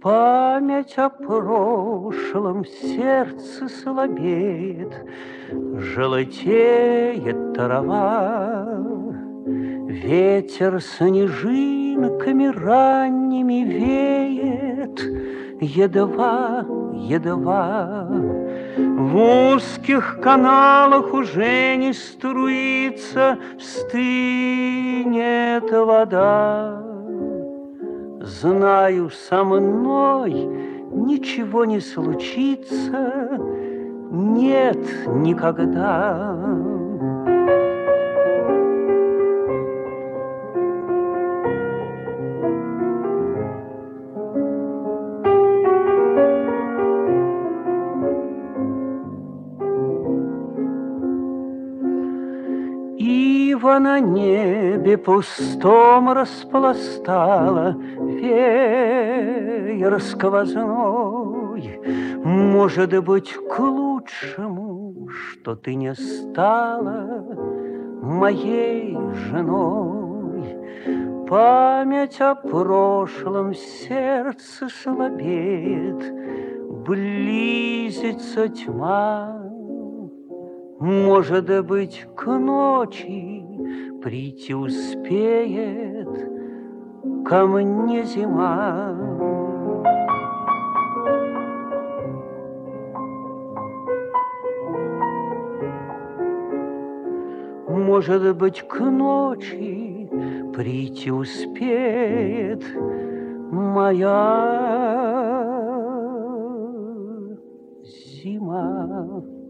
Память о прошлом, сердце слабеет, желтеет трава. Ветер снежинками ранними веет, едва, едва. В узких каналах уже не струится, стынет вода. Знаю, со мной ничего не случится, нет никогда. Ива на небе пустом распластала веер сквозной. Может быть, к лучшему, что ты не стала моей женой. Память о прошлом, сердце слабеет, близится тьма. Может быть, к ночи прийти успеет ко мне зима. Может быть, к ночи прийти успеет моя зима.